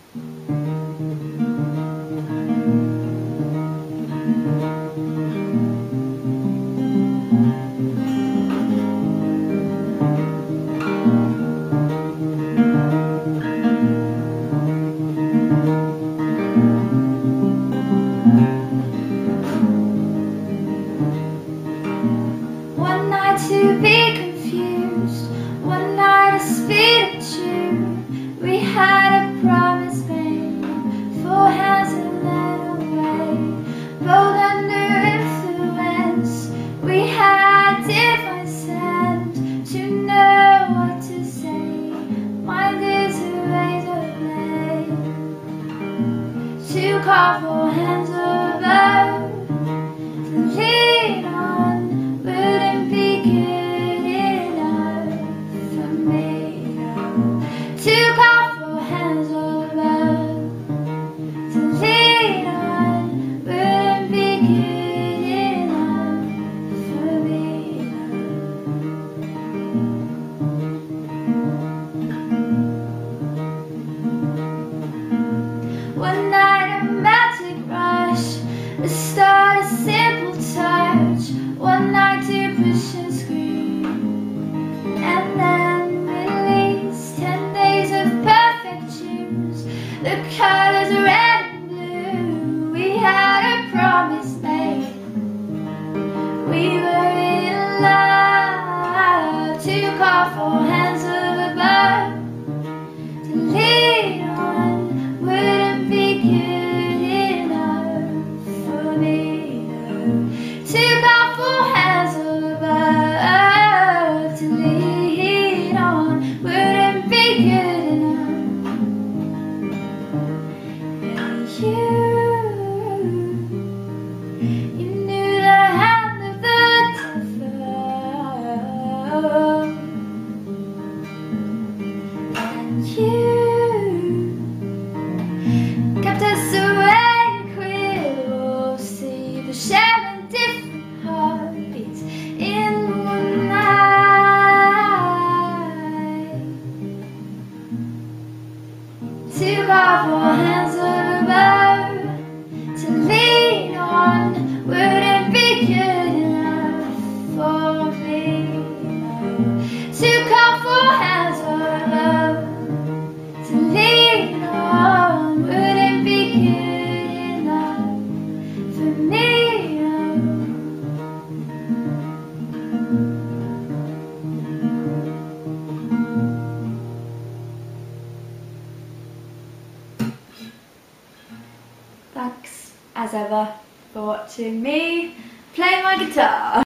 One night to be confused, one night to speak the truth. We had a promise made, four hands and led away. Both under influence, we had divine scent to know what to say. Mind is a razor blade to call for hands above to lean on. Wouldn't be good enough for me to call for hands above to lean on. Wouldn't be good enough for me. One night a magic rush, a start, a simple touch. One night to push and scream, and then release. 10 days of perfect tunes, the colors red and blue. We had a promise made, we were in love to call for hands above to lean on. Wouldn't be good enough for me to call for hands above to lean on. Wouldn't be good enough. You knew the hand of the devil, and you kept us awake. We'll see the shadow different heartbeats in one night to call for hands above to lean on. Wouldn't be good enough for me to call for hands above to lean on. Wouldn't be good enough for me. Thanks, as ever, for watching me play my guitar.